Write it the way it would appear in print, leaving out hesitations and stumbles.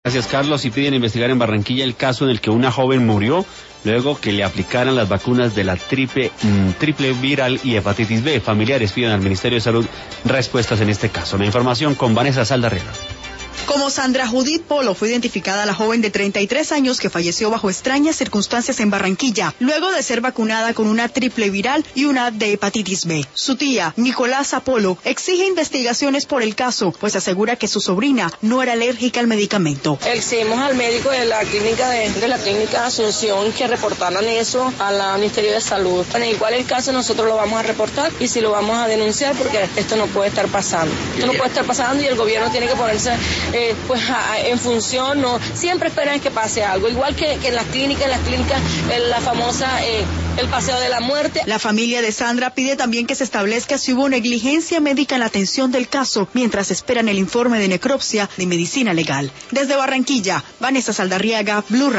Gracias, Carlos. Y piden investigar en Barranquilla el caso en el que una joven murió luego que le aplicaran las vacunas de la triple viral y hepatitis B. Familiares piden al Ministerio de Salud respuestas en este caso. La información con Vanessa Saldarriaga. Como Sandra Judith Polo fue identificada la joven de 33 años que falleció bajo extrañas circunstancias en Barranquilla, luego de ser vacunada con una triple viral y una de hepatitis B. Su tía, Nicolasa Polo, exige investigaciones por el caso, pues asegura que su sobrina no era alérgica al medicamento. Exigimos al médico de la clínica de la clínica Asunción que reportaran eso al Ministerio de Salud. En igual el caso nosotros lo vamos a reportar y si lo vamos a denunciar porque esto no puede estar pasando. Esto no puede estar pasando y el gobierno tiene que ponerse en función, no siempre esperan que pase algo, igual que en las clínicas, la famosa el paseo de la muerte. La familia de Sandra pide también que se establezca si hubo negligencia médica en la atención del caso, mientras esperan el informe de necropsia de medicina legal. Desde Barranquilla, Vanessa Saldarriaga, Blue Radio.